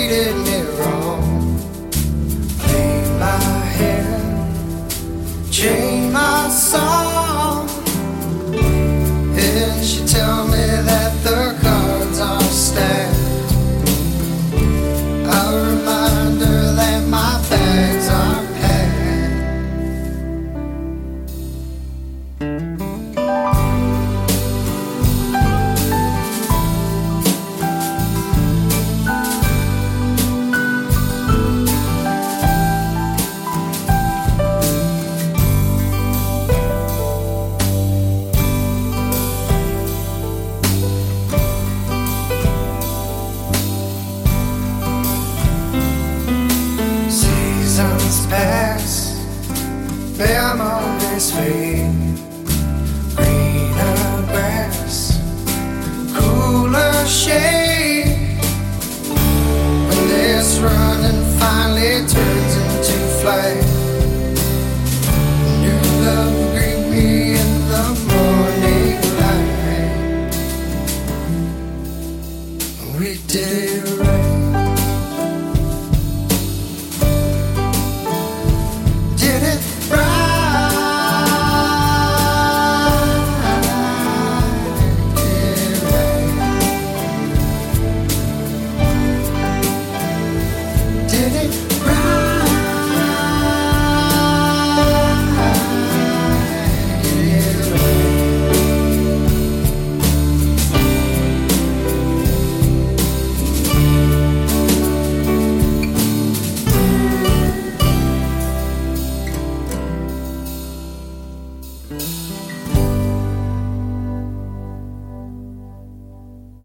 treated me wrong. Laid my head, changed my song, and she tell me that the cards are stacked. A reminder that my bags are packed. Seasons pass, memories fade. Greener grass, cooler shade. When this running finally turns into flight, new love greet me in the morning light. We did it right.